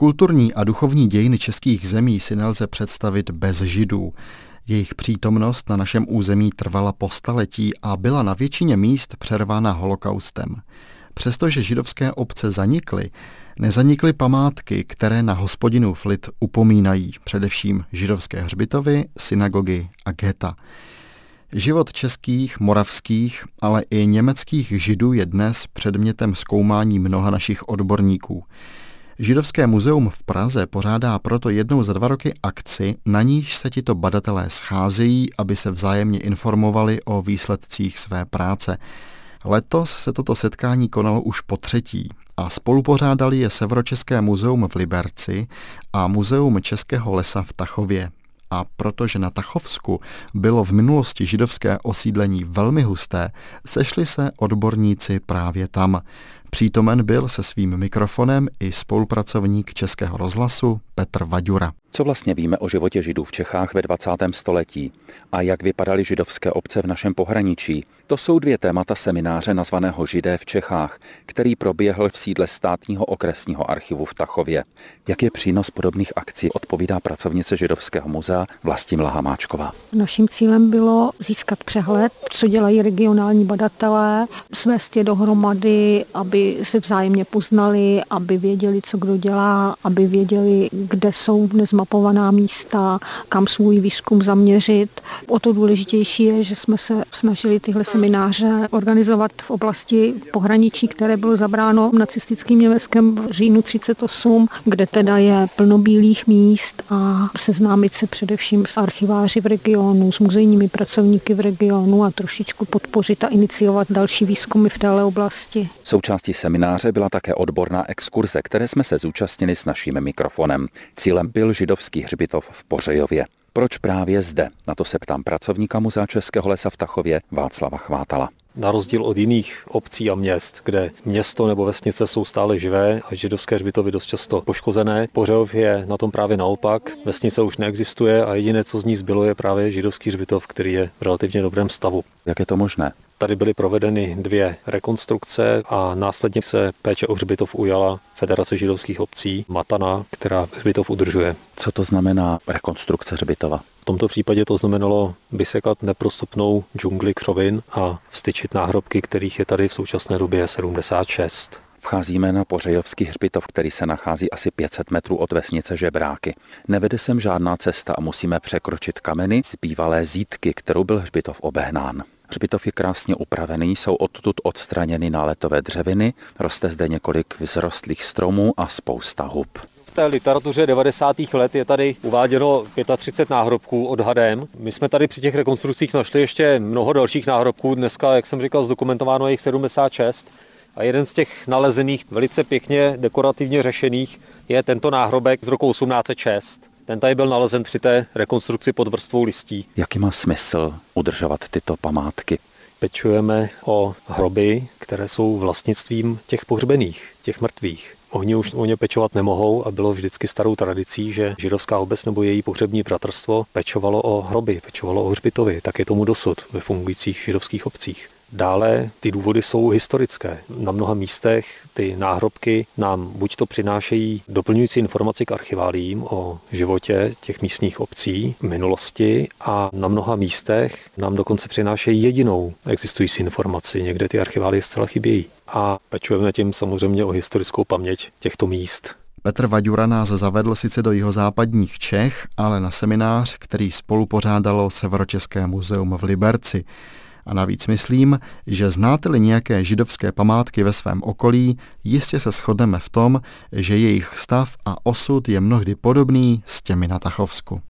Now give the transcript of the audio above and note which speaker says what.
Speaker 1: Kulturní a duchovní dějiny českých zemí si nelze představit bez Židů. Jejich přítomnost na našem území trvala po staletí a byla na většině míst přervána holokaustem. Přestože židovské obce zanikly, nezanikly památky, které na Hospodinův lid upomínají, především židovské hřbitovy, synagogy a geta. Život českých, moravských, ale i německých Židů je dnes předmětem zkoumání mnoha našich odborníků. Židovské muzeum v Praze pořádá proto jednou za 2 roky akci, na níž se tito badatelé scházejí, aby se vzájemně informovali o výsledcích své práce. Letos se toto setkání konalo už po 3. a spolupořádali je Severočeské muzeum v Liberci a Muzeum Českého lesa v Tachově. A protože na Tachovsku bylo v minulosti židovské osídlení velmi husté, sešli se odborníci právě tam. Přítomen byl se svým mikrofonem i spolupracovník Českého rozhlasu Petr Vaďura.
Speaker 2: Co vlastně víme o životě Židů v Čechách ve 20. století a jak vypadaly židovské obce v našem pohraničí? To jsou 2 témata semináře nazvaného Židé v Čechách, který proběhl v sídle Státního okresního archivu v Tachově. Jak je přínos podobných akcí, odpovídá pracovnice Židovského muzea Vlastimila Hamáčková.
Speaker 3: Naším cílem bylo získat přehled, co dělají regionální badatelé, svést je dohromady, aby se vzájemně poznali, aby věděli, co kdo dělá, aby věděli, kde jsou nezmapovaná místa, kam svůj výzkum zaměřit. O to důležitější je, že jsme se snažili tyhle semináře organizovat v oblasti pohraničí, které bylo zabráno nacistickým Německem v říjnu 1938, kde teda je plno bílých míst a seznámit se především s archiváři v regionu, s muzejními pracovníky v regionu a trošičku podpořit a iniciovat další výzkumy v této oblasti.
Speaker 2: Součástí semináře byla také odborná exkurze, které jsme se zúčastnili s naším mikrofonem. Cílem byl židovský hřbitov v Pořejově. Proč právě zde? Na to se ptám pracovníka Muzea Českého lesa v Tachově Václava Chvátala.
Speaker 4: Na rozdíl od jiných obcí a měst, kde město nebo vesnice jsou stále živé a židovské hřbitovy dost často poškozené, Pořejov je na tom právě naopak. Vesnice už neexistuje a jediné, co z ní zbylo, je právě židovský hřbitov, který je v relativně dobrém stavu.
Speaker 2: Jak je to možné?
Speaker 4: Tady byly provedeny 2 rekonstrukce a následně se péče o hřbitov ujala Federace židovských obcí Matana, která hřbitov udržuje.
Speaker 2: Co to znamená rekonstrukce hřbitova?
Speaker 4: V tomto případě to znamenalo vysekat neprostupnou džungli křovin a vstyčit náhrobky, kterých je tady v současné době 76.
Speaker 2: Vcházíme na Pořejovský hřbitov, který se nachází asi 500 metrů od vesnice Žebráky. Nevede sem žádná cesta a musíme překročit kameny z bývalé zítky, kterou byl hřbitov obehnán. Hřbitov je krásně upravený, jsou odtud odstraněny náletové dřeviny, roste zde několik vzrostlých stromů a spousta hub.
Speaker 4: V té literatuře 90. let je tady uváděno 35 náhrobků odhadem. My jsme tady při těch rekonstrukcích našli ještě mnoho dalších náhrobků. Dneska, jak jsem říkal, zdokumentováno je jich 76. A jeden z těch nalezených, velice pěkně dekorativně řešených, je tento náhrobek z roku 1806. Ten tady byl nalezen při té rekonstrukci pod vrstvou listí.
Speaker 2: Jaký má smysl udržovat tyto památky?
Speaker 4: Pečujeme o hroby, které jsou vlastnictvím těch pohřbených, těch mrtvých. Oni už o ně pečovat nemohou a bylo vždycky starou tradicí, že židovská obec nebo její pohřební bratrstvo pečovalo o hroby, pečovalo o hřbitovy. Tak je tomu dosud ve fungujících židovských obcích. Dále ty důvody jsou historické. Na mnoha místech ty náhrobky nám buď to přinášejí doplňující informaci k archiváliím o životě těch místních obcí v minulosti a na mnoha místech nám dokonce přinášejí jedinou existující informaci. Někde ty archiválie zcela chybějí. A pečujeme tím samozřejmě o historickou paměť těchto míst.
Speaker 1: Petr Vaďura nás zavedl sice do jihozápadních Čech, ale na seminář, který spolupořádalo Severočeské muzeum v Liberci. A navíc myslím, že znáte-li nějaké židovské památky ve svém okolí, jistě se shodneme v tom, že jejich stav a osud je mnohdy podobný s těmi na Tachovsku.